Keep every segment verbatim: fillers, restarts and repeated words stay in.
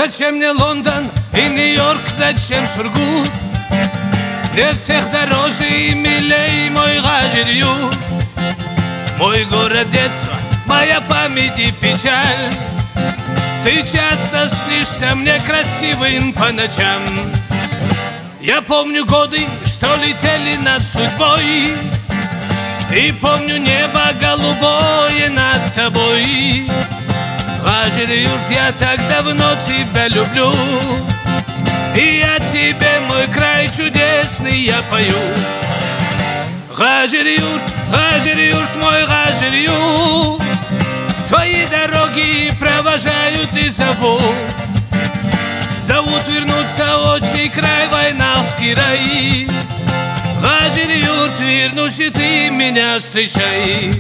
Зачем мне Лондон и Нью-Йорк, зачем Сургут? Для всех дороже и милей мой Гаджир-Ют. Мой город детства, моя память и печаль. Ты часто снишься мне красивым по ночам. Я помню годы, что летели над судьбой, и помню небо голубое над тобой. Гаджир-Ют, я так давно тебя люблю, и я тебе, мой край чудесный, я пою. Гаджир-Ют, Гаджир-Ют, мой Гаджир-Ют, твои дороги провожают и зовут. Зовут вернуться отчий край, войнавский рай. Гаджир-Ют, вернусь, и ты меня встречай.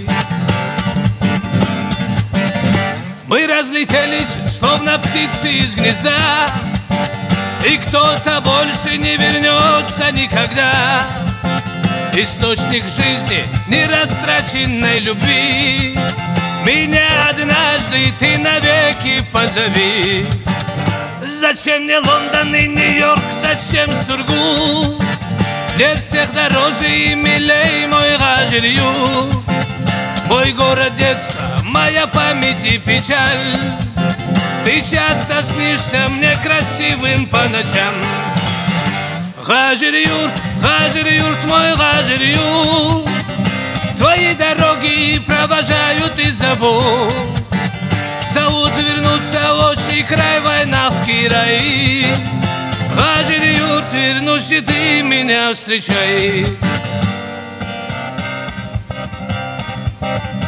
Мы разлетелись, словно птицы из гнезда, и кто-то больше не вернется никогда. Источник жизни, нерастраченной любви, меня однажды ты навеки позови. Зачем мне Лондон и Нью-Йорк, зачем Сургут? Для всех дороже и милей мой Гаджир-Ют. Мой город детства, моя память и печаль. Ты часто снишься мне красивым по ночам. Гаджир-Ют, Гаджир-Ют, мой Гаджир-Ют, твои дороги провожают и зовут. Зовут вернуться отчий край, войнавский рай. Гаджир-Ют, вернусь, и ты меня встречай.